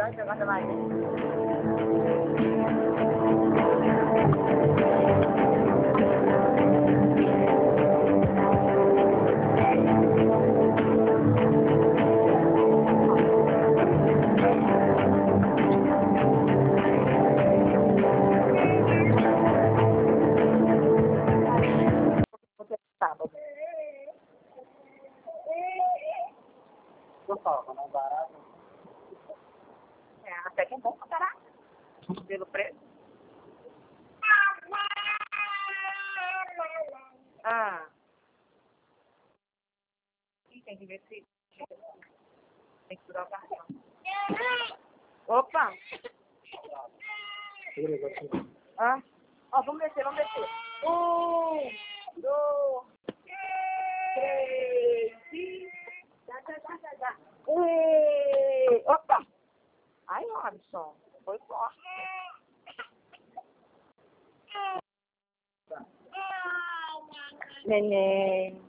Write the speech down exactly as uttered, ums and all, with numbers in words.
vai jogar da live. Sábado. Gostava, não barato. É, até que é bom pra caralho. Pelo preço. Ah. Ih, tem que ver se... Tem que tirar o cartão. Opa! Ah. Ó, vamos descer, vamos descer. Um, dois, três, e... Já, já, já, já, já. E... Opa! Ai, Robson, foi forte. Neném.